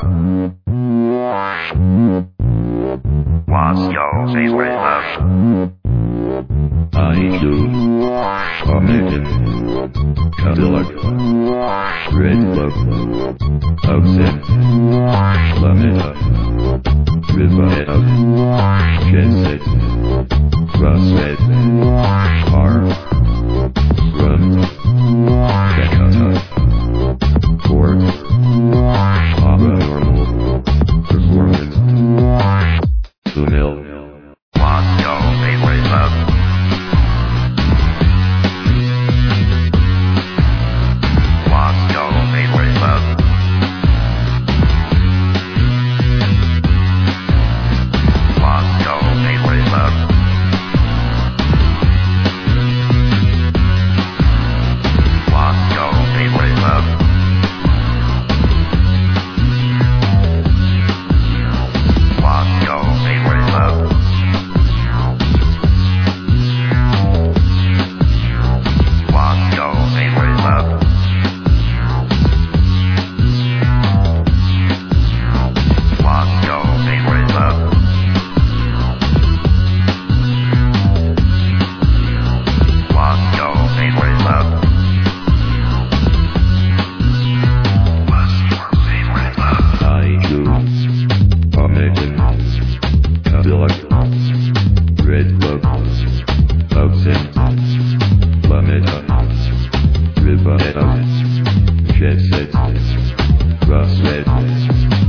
What's your favorite love? I do. Comic. Cadillac. Red love. Oxen. Lametta. Riviera. Genset. Crossfed. Car. Rum. Decata. Ford. Paranormal. Performance. Sunil. What's your favorite love? What's your favorite love? What's your favorite love? What's your favorite love? What's your favorite love? What's your favorite love? What's your favorite love? What's your favorite love? What's your favorite love? I do. Comic. Cadillac. Red love. Oxen. Lametta. Riviera. Genset. Crossfed.